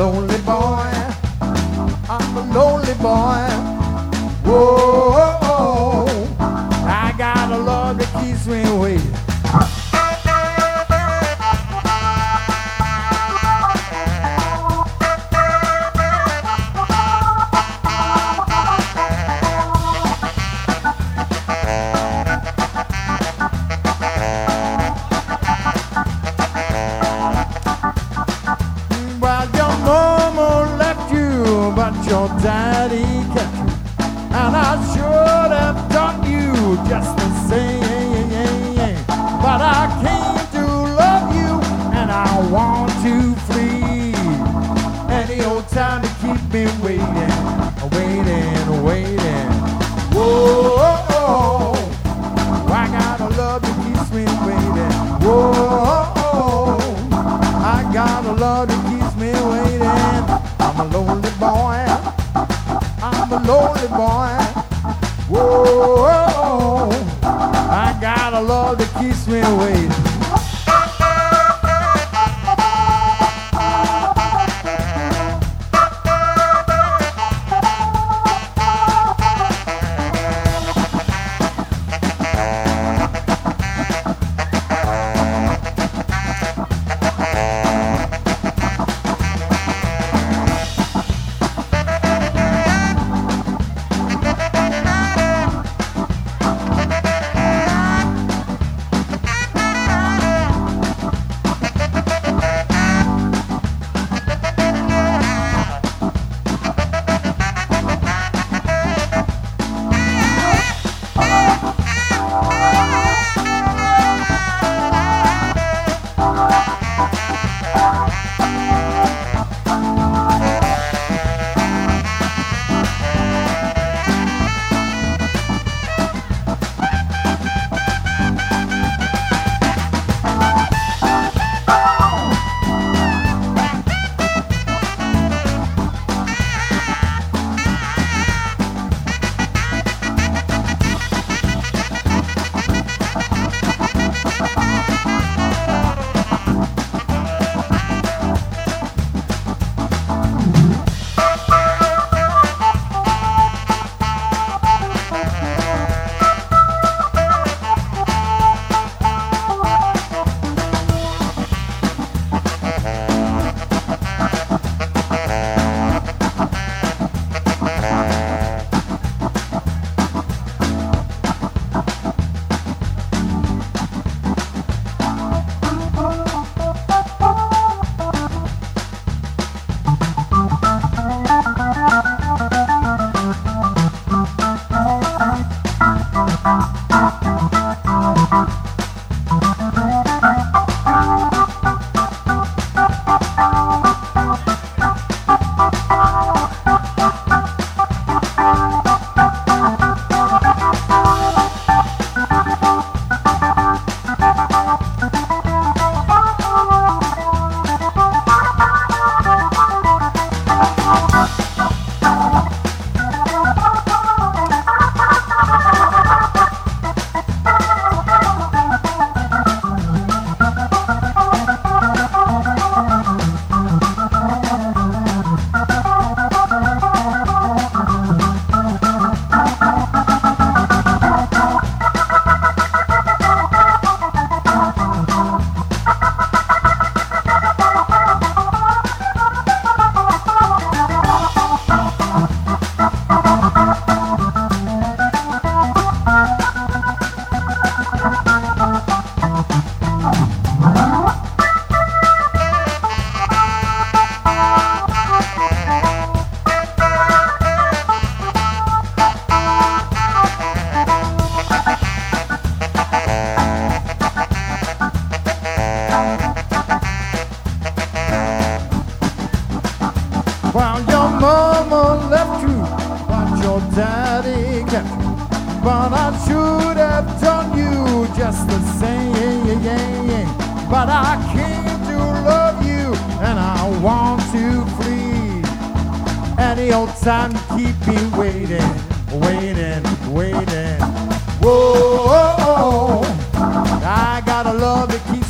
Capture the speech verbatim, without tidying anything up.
lonely boy. I'm a lonely boy. Whoa, I got a love that keeps me waiting. Well, your mama left you, but your daddy kept you. And I should have done you just the same. But I came to love you, and I want to flee. Any old time to keep me waiting, waiting, waiting. Whoa, I got a love that keeps me waiting. Whoa, I got a love that keeps me waiting. I'm a lonely boy. I'm a lonely boy. Whoa, I got a love that keeps me waiting. mama left you, but your daddy kept you. But I should have done you just the same. But I came to love you, and I want to flee. Any old time to keep me waiting, waiting, waiting. Whoa, I got a love that keeps